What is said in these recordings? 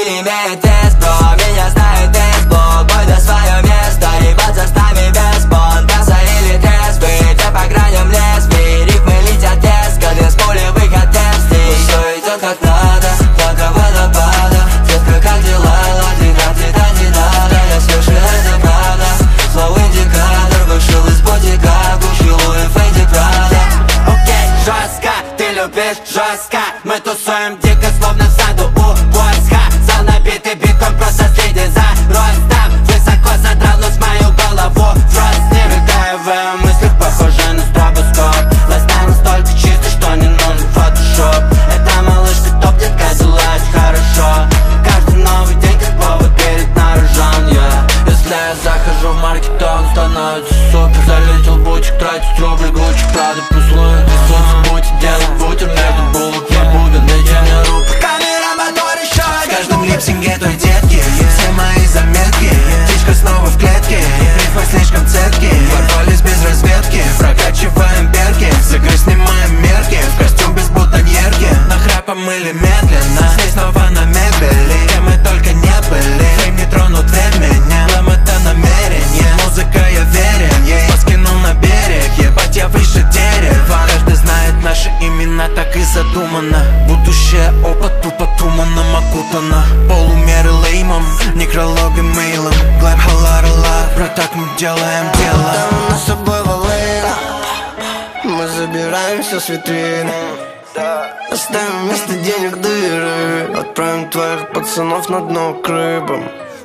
стиль имеет тест, бро. Меня знает тест-блок, бой до свое место. Ебать за стами без бон, касса или трезвый. Ты по граням лезвий, рифмы летят резко. Без пули выход тестей. Все идет как надо, только водопада. Детка, как дела? Ладно, не надо. Я слышу, это правда. Слово индикатор, вышел из ботика. Гуччи, Луи, Фенди, Прада. Окей, жестко, ты любишь жестко. Мы тусуем дико, словно в саду у войска. Зал набитый битком, просто следи за ростом. Высоко задрал нос мою голову в рост. Не мигая в ее мыслях, похоже на стробоскоп. Лайфстайл настолько чистый, что не нужен фотошоп. Эта малышка топ, детка, делает хорошо. Каждый новый день как повод перед наружен, yeah. Если я захожу в маркет, то он становится супер. Залетел бутик, тратить рубль, Гуччи, Прада, плюс Луи. Трясутся бути, делать бутер между булок. Я бубен, дайте мне руку. Камера, мотор, еще один. В каждом липсинге той детки все мои заметки. Птичка снова в клетке, рифмы слишком цепкие. Ворвались без разведки, прокачиваем берки. С игры снимаем мерки, в костюм без бутоньерки. Нахрапом или медленно, здесь снова на мебели. Где мы только не были, фейм не тронут меня. Нам это намерение, музыка я верен. Я ее скинул на берег, ебать я выше дерева. Каждый знает наши имена, так и задумано. Будущее опыт тупо туманом окутано. Полумеры леймом, некрологи мейлом. Глэм халарала, брат, так мы делаем дело. Там с собой валы, мы забираем все с витрин. Оставим вместо денег дыры. Отправим твоих пацанов на дно к рыбам.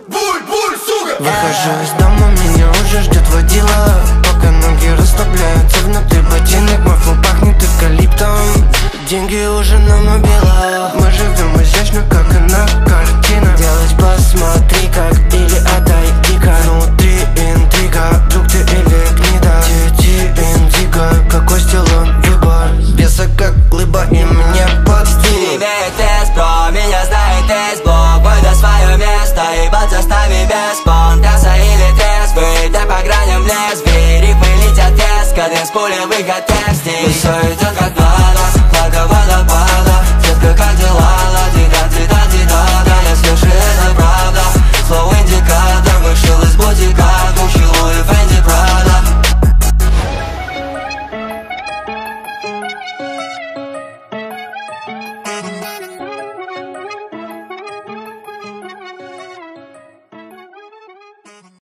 Выхожу из дома, меня уже ждет водила. Пока ноги расслабляются внутри ботинок. Мой флоу пахнет эвкалиптом. Деньги уже на мобилах. Мы живем изящно, как и на картинах. Делать посмотри как или отойди-ка. Внутри интрига, друг ты или гнида. Дети индиго, какой стил он выбор. Беса как глыба и мне под Стиль стиль. имеет тест, бро. Меня знает тест-блок, бой до свое место. Ебать за стами без бон, касса или трезвый. Ты по граням лезвий, рифмы летят резко. Без пули выход тестей. Все идет как надо.